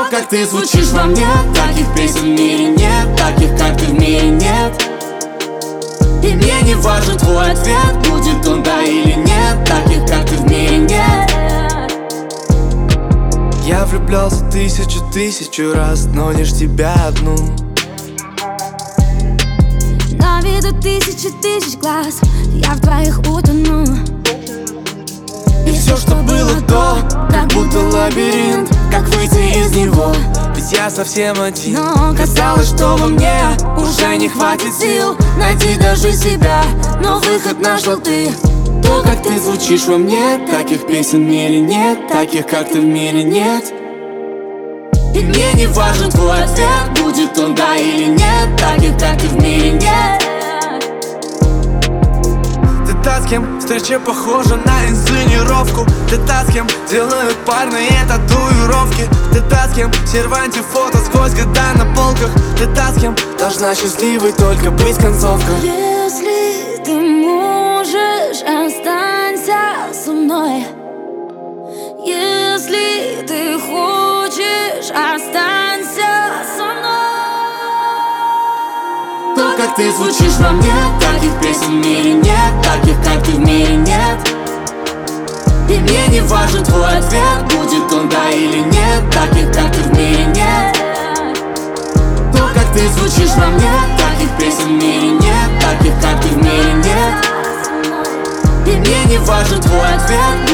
как ты звучишь во мне, таких песен в мире нет, таких, как ты, в мире нет. И мне не важен твой ответ, будет он да или нет, таких, как ты, в мире нет. Я влюблялся тысячу раз, но лишь тебя одну. На виду тысяч глаз, я в твоих утону. И все, что было до, как будто лабиринт, как выйти из него? Ведь я совсем один. Но Казалось, что во мне уже не хватит сил найти даже себя, но выход нашел ты. То, как ты звучишь во мне, таких песен в мире нет, таких, как ты, в мире нет. И мне не важен твой ответ, будет он да или нет, таких, как ты, в мире нет. Ты та, с кем встреча похожа на инсценировку. Ты та, с кем делают парные татуировки. Ты та, с кем в серванте фото сквозь года на полках. Ты та, с кем должна счастливой только быть концовка. Если ты можешь, останься со мной. Если ты хочешь, останься со мной. То, как ты звучишь во мне, таких песен в мире нет, таких, как ты, в мире нет. И мне не важен твой ответ, будет он да или нет, таких, как ты, в мире нет. То, как ты звучишь во мне, таких песен в мире нет, таких, как ты, в мире нет. И мне не важен твой ответ,